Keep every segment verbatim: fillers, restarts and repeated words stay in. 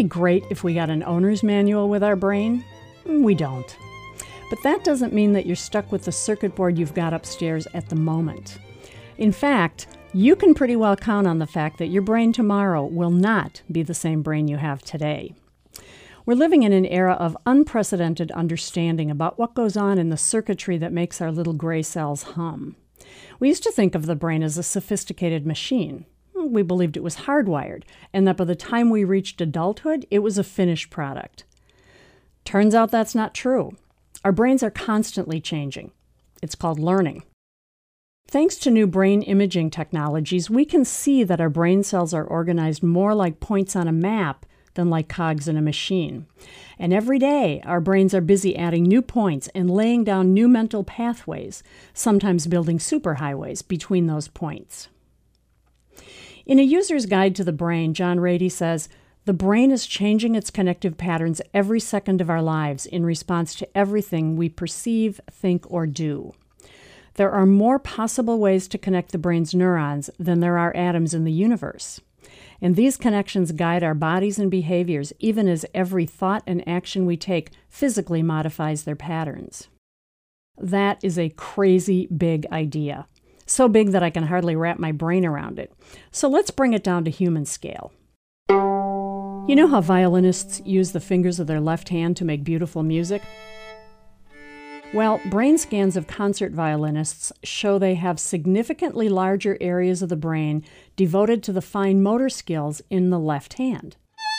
great if we got an owner's manual with our brain? We don't. But that doesn't mean that you're stuck with the circuit board you've got upstairs at the moment. In fact, you can pretty well count on the fact that your brain tomorrow will not be the same brain you have today. We're living in an era of unprecedented understanding about what goes on in the circuitry that makes our little gray cells hum. We used to think of the brain as a sophisticated machine. We believed it was hardwired, and that by the time we reached adulthood, it was a finished product. Turns out that's not true. Our brains are constantly changing. It's called learning. Thanks to new brain imaging technologies, we can see that our brain cells are organized more like points on a map than like cogs in a machine. And every day, our brains are busy adding new points and laying down new mental pathways, sometimes building superhighways between those points. In A User's Guide to the Brain, John Ratey says, "The brain is changing its connective patterns every second of our lives in response to everything we perceive, think, or do. There are more possible ways to connect the brain's neurons than there are atoms in the universe. And these connections guide our bodies and behaviors, even as every thought and action we take physically modifies their patterns." That is a crazy big idea. So big that I can hardly wrap my brain around it. So let's bring it down to human scale. You know how violinists use the fingers of their left hand to make beautiful music? Well, brain scans of concert violinists show they have significantly larger areas of the brain devoted to the fine motor skills in the left hand.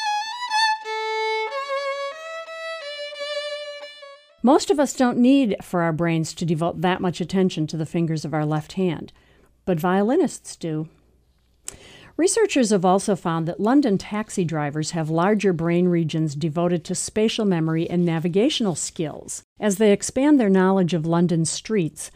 Most of us don't need for our brains to devote that much attention to the fingers of our left hand, but violinists do. Researchers have also found that London taxi drivers have larger brain regions devoted to spatial memory and navigational skills. As they expand their knowledge of London's streets,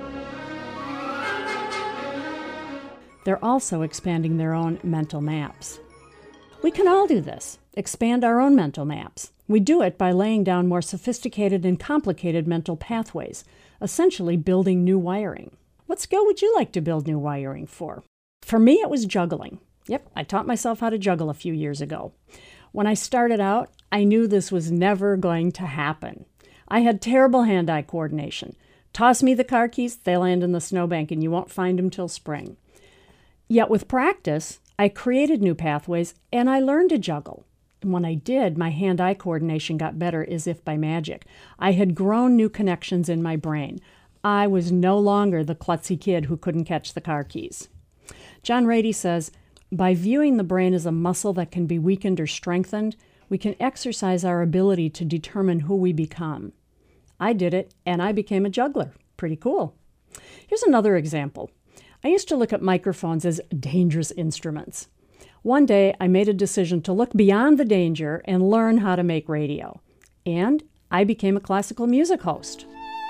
they're also expanding their own mental maps. We can all do this, expand our own mental maps. We do it by laying down more sophisticated and complicated mental pathways, essentially building new wiring. What skill would you like to build new wiring for? For me, it was juggling. Yep, I taught myself how to juggle a few years ago. When I started out, I knew this was never going to happen. I had terrible hand-eye coordination. Toss me the car keys, they land in the snowbank, and you won't find them till spring. Yet with practice, I created new pathways, and I learned to juggle. And when I did, my hand-eye coordination got better as if by magic. I had grown new connections in my brain. I was no longer the klutzy kid who couldn't catch the car keys. John Ratey says, "By viewing the brain as a muscle that can be weakened or strengthened, we can exercise our ability to determine who we become." I did it, and I became a juggler. Pretty cool. Here's another example. I used to look at microphones as dangerous instruments. One day, I made a decision to look beyond the danger and learn how to make radio. And I became a classical music host.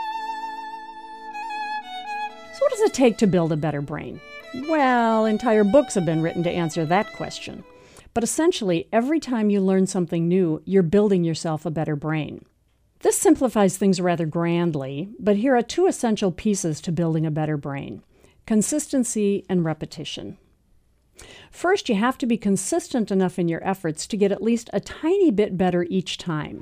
So what does it take to build a better brain? Well, entire books have been written to answer that question. But essentially, every time you learn something new, you're building yourself a better brain. This simplifies things rather grandly, but here are two essential pieces to building a better brain: consistency and repetition. First, you have to be consistent enough in your efforts to get at least a tiny bit better each time.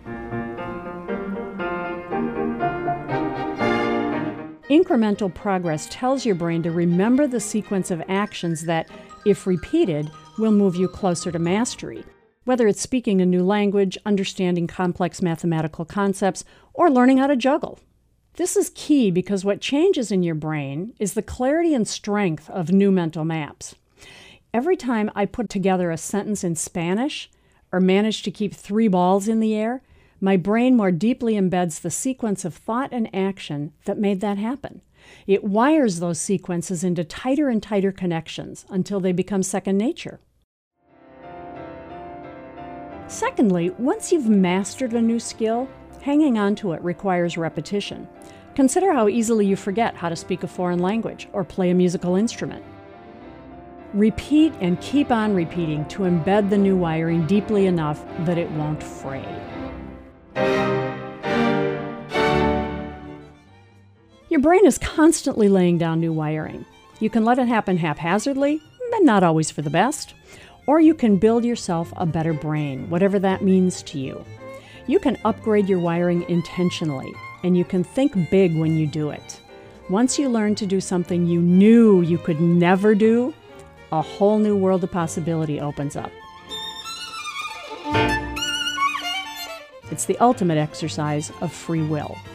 Incremental progress tells your brain to remember the sequence of actions that, if repeated, will move you closer to mastery, whether it's speaking a new language, understanding complex mathematical concepts, or learning how to juggle. This is key because what changes in your brain is the clarity and strength of new mental maps. Every time I put together a sentence in Spanish or manage to keep three balls in the air, my brain more deeply embeds the sequence of thought and action that made that happen. It wires those sequences into tighter and tighter connections until they become second nature. Secondly, once you've mastered a new skill, hanging on to it requires repetition. Consider how easily you forget how to speak a foreign language or play a musical instrument. Repeat and keep on repeating to embed the new wiring deeply enough that it won't fray. Your brain is constantly laying down new wiring. You can let it happen haphazardly, but not always for the best. Or you can build yourself a better brain, whatever that means to you. You can upgrade your wiring intentionally, and you can think big when you do it. Once you learn to do something you knew you could never do, a whole new world of possibility opens up. It's the ultimate exercise of free will.